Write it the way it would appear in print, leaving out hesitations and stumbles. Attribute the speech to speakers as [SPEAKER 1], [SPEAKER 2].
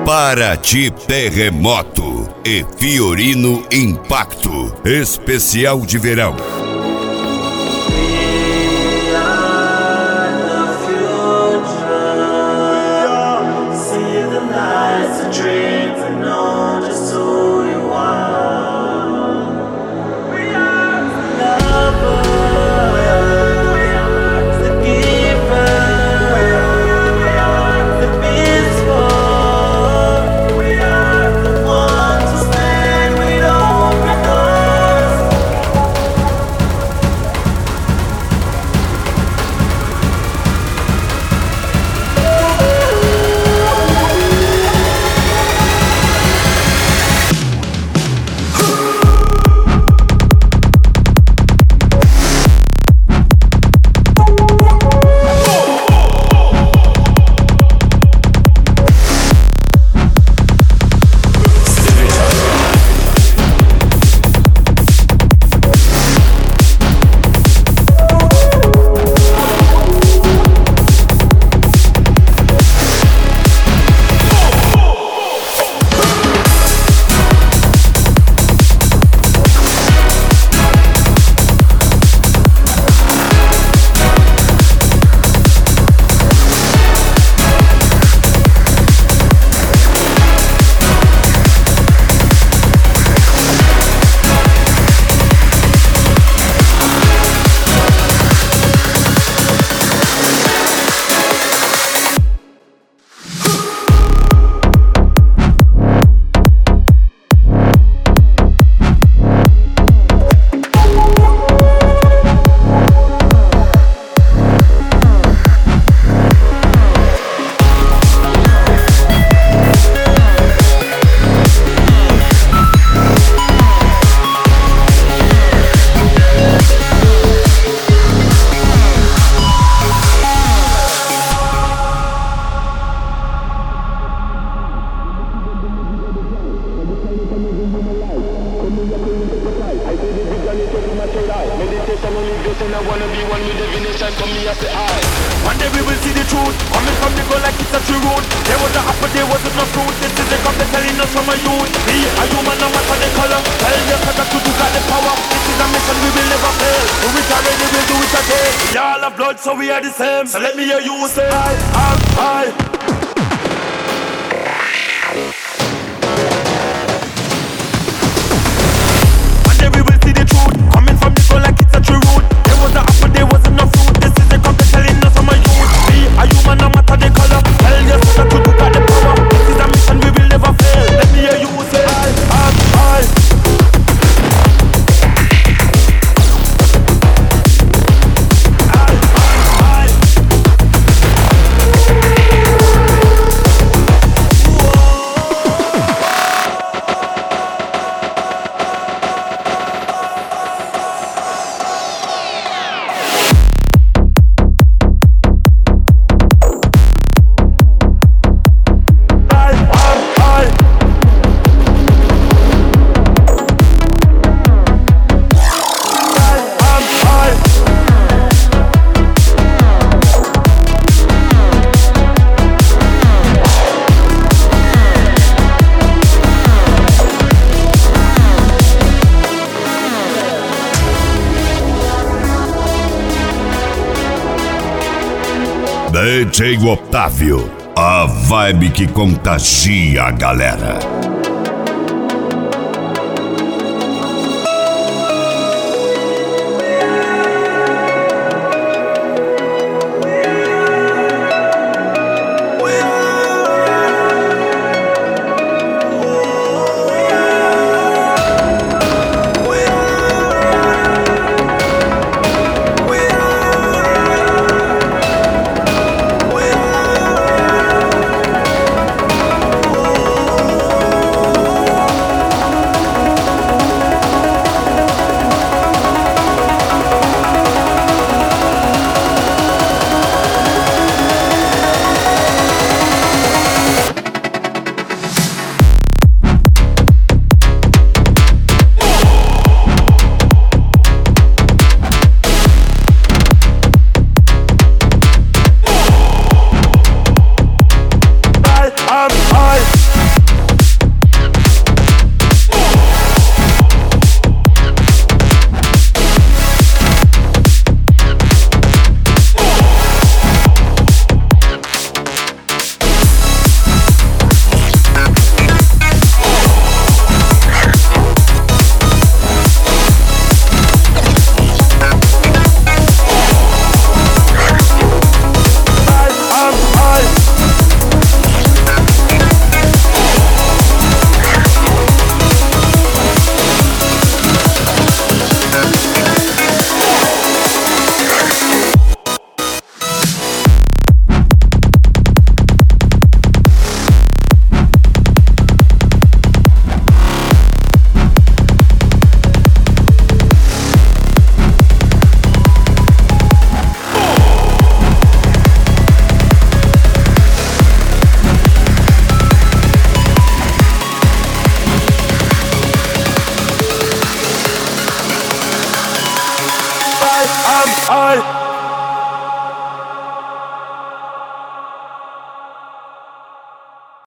[SPEAKER 1] Paraty Terremoto e Fiorino Impacto. Especial de verão.
[SPEAKER 2] So let me hear you say I. One day we will see the truth coming from the goal like it's a true root. There was an apple, there wasn't no fruit. This is the company telling us I'm a youth. Be a human, no matter the color. Tell yourself that you got the power. This is a mission we will never fail. Let me hear you say I.
[SPEAKER 1] DJ Otávio, a vibe que contagia a galera.
[SPEAKER 2] them all.